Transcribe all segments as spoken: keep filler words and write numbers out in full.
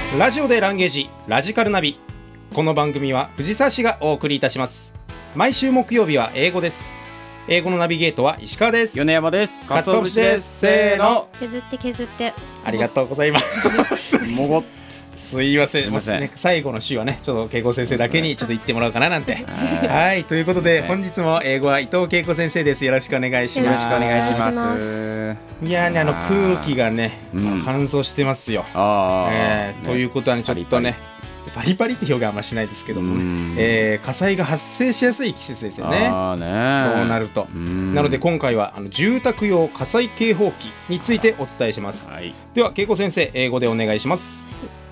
ラジオでランゲージラジカルナビ。この番組は藤沢市がお送りいたします。毎週木曜日は英語です。英語のナビゲートは石川です。 米山です。 かつお節です。せーの、 削って削ってありがとうございますもごっすいません、 すいませんね、最後の週はねちょっと恵子先生だけにちょっと言ってもらおうかななんてはい、ということで本日も英語は伊藤恵子先生です。よろしくお願いします。 よろしくお願いします。 いやーね、あの空気がね、 うん、 乾燥してますよ。 あ、 えーね、ということはねちょっとねパリパリって表現あんましないですけども、ねえー、火災が発生しやすい季節ですよね。 あね、 そうなるとなので今回はあの住宅用火災警報器についてお伝えします。はい、では恵子先生、英語でお願いします。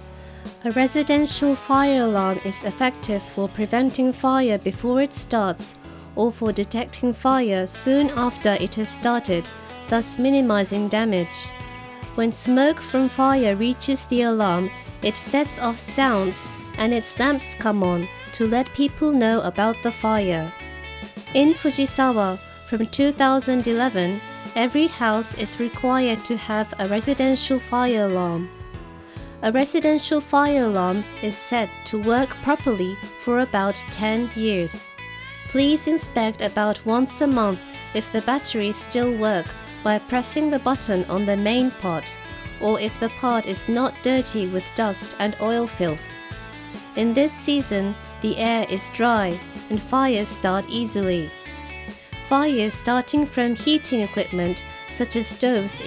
A residential fire alarm is effective for preventing fire before it starts or for detecting fire soon after it has started, thus minimizing damage. When smoke from fire reaches the alarm, it sets off sounds and its lamps come on to let people know about the fire. In Fujisawa, from two thousand eleven, every house is required to have a residential fire alarm.A residential fire alarm is said to work properly for about ten years. Please inspect about once a month if the batteries still work by pressing the button on the main part, or if the part is not dirty with dust and oil filth. In this season, the air is dry and fires start easily. Fires starting from heating equipment such as stoves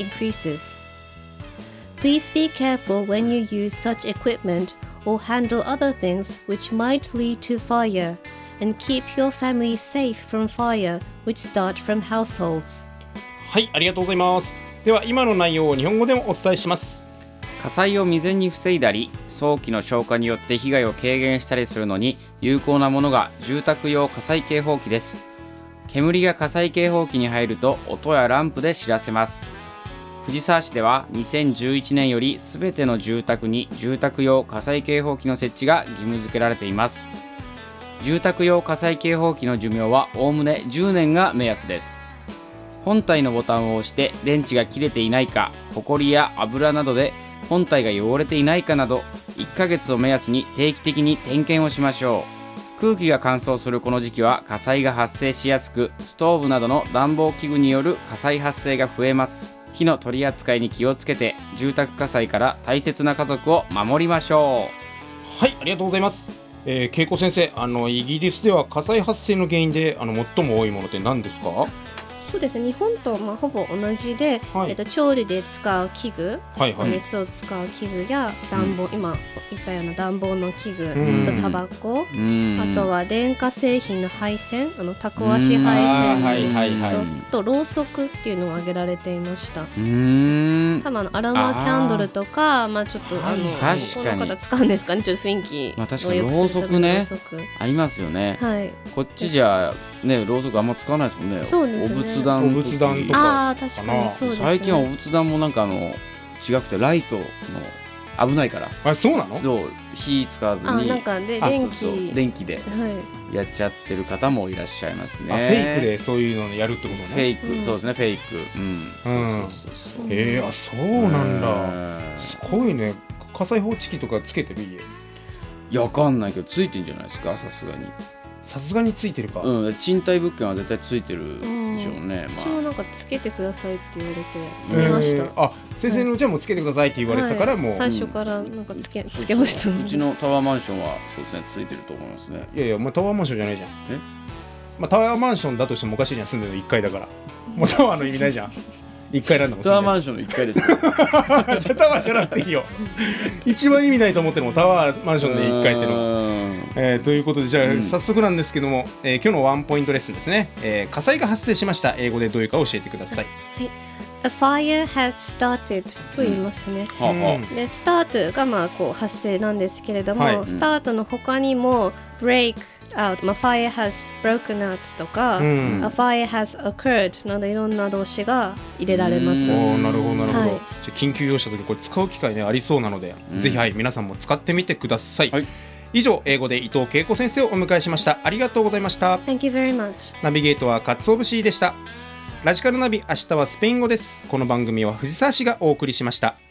increases.Please be careful when you use such equipment or handle other things which might lead to fire, and keep your family safe from fire which start from households. はい、ありがとうございます。では今の内容を日本語でもお伝えします。 火災を未然に防いだり、早期の消火によって被害を軽減したりするのに有効なものが住宅用火災警報器です。煙が火災警報器に入ると音やランプで知らせます。藤沢市ではにせんじゅういちねんよりすべての住宅に住宅用火災警報器の設置が義務付けられています。住宅用火災警報器の寿命はおおむねじゅうねんが目安です。本体のボタンを押して電池が切れていないか、ホコリや油などで本体が汚れていないかなどいっかげつを目安に定期的に点検をしましょう。空気が乾燥するこの時期は火災が発生しやすく、ストーブなどの暖房器具による火災発生が増えます。火の取り扱いに気をつけて住宅火災から大切な家族を守りましょう。はい、ありがとうございます。えー、恵子先生、あのイギリスでは火災発生の原因であの最も多いものって何ですか？ そうですね、日本とまあほぼ同じで、はい、えっと、調理で使う器具、はいはい、熱を使う器具や暖房、うん、今言ったような暖房の器具、うん、あとタバコ、うん、あとは電化製品の配線、あのタコ足配線、はいはいはい、と, とろうそくっていうのが挙げられていました。うーん、多分アロマキャンドルとか、まあ、ちょっとあの、はい、この方使うんですかね、ちょっと雰囲気、 まあ、確かにろうそくねありますよね、はい、こっちじゃねろうそくあんま使わないですもんね。 そうですね、 お仏壇お仏壇とか。 あ、確かにそうですね。 最近はお仏壇もなんかあの違くてライトの危ないから。 あ、そうなの？ そう、火使わずに、 あ、なんかで電気、そうそう電気でやっちゃってる方もいらっしゃいますね。 あ、フェイクでそういうのやるってことね。 フェイク、うん、そうですね、フェイク、うん、うん、そうそうそうそう。 えー、あ、そうなんだ。すごいね。火災報知器とかつけてる？家。 いや、わかんないけどついてんじゃないですか、さすがに。 さすがについてるか。 うん、賃貸物件は絶対ついてるでしょうね。 私、まあ、もなんかつけてくださいって言われてつけました。 えー、あ、先生のうちはもうつけてくださいって言われたから、もう、はい、 最初からなんかつけ、うん、つけました。 うちのタワーマンションはそうですね、ついてると思いますね。 いやいや、まあ、タワーマンションじゃないじゃん。え、まあ、タワーマンションだとしてもおかしいじゃん、住んでるのいっかいだから。もうタワーの意味ないじゃん。いっかいなんだもん。 タワーマンションのいっかいですよ。じゃあタワーじゃなくていいよ。一番意味ないと思ってるもん、タワーマンションでいっかいっていうの。えー、ということで、じゃあ、うん、早速なんですけども、えー、今日のワンポイントレッスンですね、えー、火災が発生しました。英語でどういうか教えてください。 はい、A fire has started と言いますね、うん、でスタートがまあこう発生なんですけれども、はい、スタートの他にも break out、まあ、fire has broken out とか、うん、A fire has occurred などいろんな動詞が入れられます。 お、なるほどなるほど、はい、じゃ緊急用した時これ使う機会、ね、ありそうなので、うん、ぜひ、はい、皆さんも使ってみてください。はい、以上、英語で伊藤恵子先生をお迎えしました。ありがとうございました。 Thank you very much。 ナビゲートは勝尾でした。ラジカルナビ、明日はスペイン語です。この番組は藤沢市がお送りしました。